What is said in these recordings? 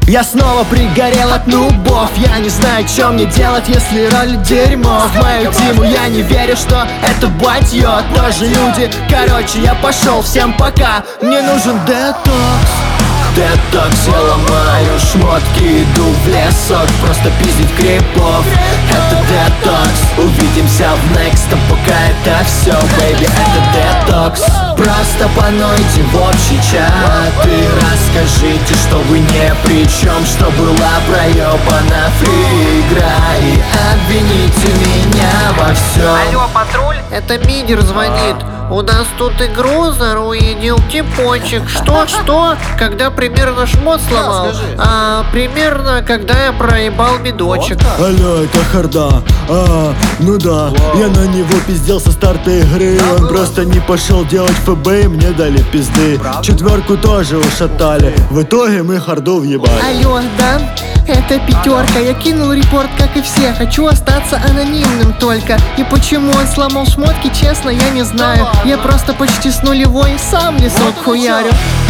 Я снова пригорел от нубов. Я не знаю, что мне делать, если роль дерьмо. В мою тиму я не верю, что это батьё. Тоже люди, короче, я пошел, всем пока. Мне нужен детокс. Детокс, я ломаю шмотки, иду в лесок, просто пиздить крипов. Это детокс, увидимся в некстом, пока это все, бэйби, это детокс. Просто понойте в общий чат и расскажите, что вы не при чем, что была проебана фри-игра, и обвините меня во всем. Алло, патруль? Это Мидер звонит. У нас тут игру заруинил типочек. Что? Когда примерно шмот сломал? Примерно, когда я проебал медочек. Алло, это Харда. Ну да, я на него пиздел со старта игры. Он просто не пошел делать ФБ и мне дали пизды. Четверку тоже ушатали. В итоге мы Харду въебали. Алло, да? Это пятерка, я кинул репорт, как и все. Хочу остаться анонимным только. И почему он сломал шмотки, честно, я не знаю. Я просто почти с нулевой сам лесок хуярю.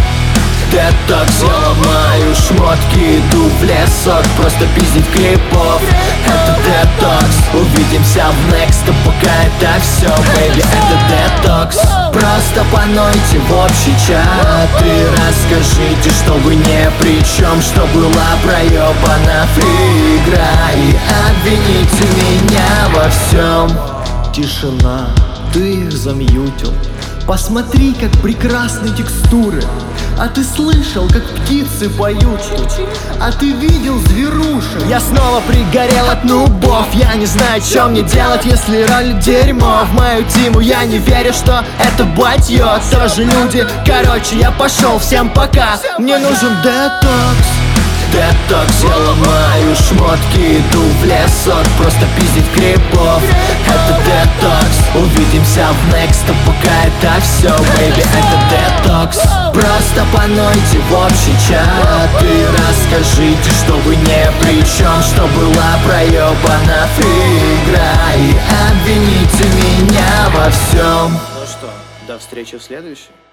Детокс, я ломаю шмотки, иду в лесок, просто пиздить крипов. Это детокс, увидимся в некстом, пока это все, бэйби, это детокс. Просто понойте в общий чат и расскажите, что вы не при чем, что была проебана фри-игра, и обвините меня во всем. Тишина, ты их замьютил. Посмотри, как прекрасны текстуры. А ты слышал, как птицы поют? А ты видел зверушек? Я снова пригорел от нубов. Я не знаю, что мне делать, если роль дерьмо. В мою тиму я не верю, что это батьё. Тоже люди, короче, я пошел, всем пока. Мне нужен детокс. Детокс, я ломаю шмотки, иду в лесок, просто пиздить крипов. Это детокс, увидимся в некстом, пока это все, бэйби, это детокс. Просто понойте в общий чат и расскажите, что вы не при чем, что была проебана фри-игра, и обвините меня во всем. Ну что, до встречи в следующем.